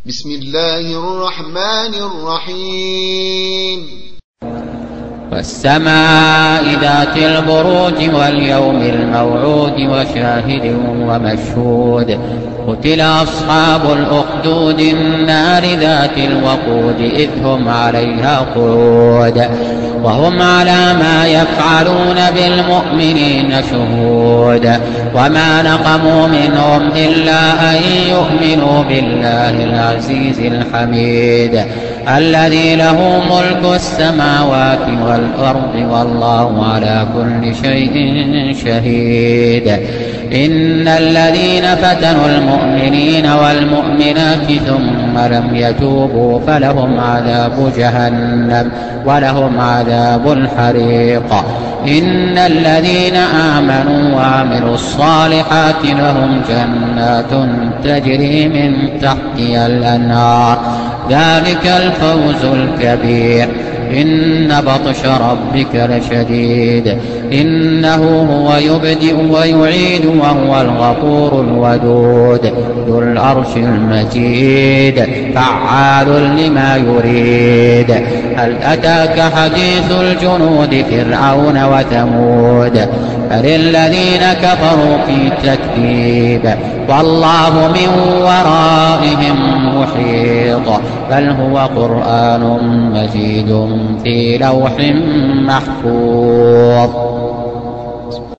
بسم الله الرحمن الرحيم والسماء ذات البروج واليوم الموعود وشاهد ومشهود قتل أصحاب الأخدود النار ذات الوقود إذ هم عليها قعود وهم على ما يفعلون بالمؤمنين شهود وما نقموا منهم إلا أن يؤمنوا بالله العزيز الحميد الذي له ملك السماوات والأرض والله على كل شيء شهيد إن الذين فتنوا المؤمنين والمؤمنات ثم لم يتوبوا فلهم عذاب جهنم ولهم عذاب الحريق إن الذين آمنوا وعملوا الصالحات لهم جنات تجري من تحتها الأنهار ذلك الفوز الكبير إن بطش ربك لشديد إنه هو يبدئ ويعيد وهو الغفور الودود ذو العرش المجيد فعال لما يريد هل أتاك حديث الجنود فرعون وثمود بل الذين كفروا في تكذيب والله من ورائهم محيط بل هو قرآن مجيد في لوح محفوظ.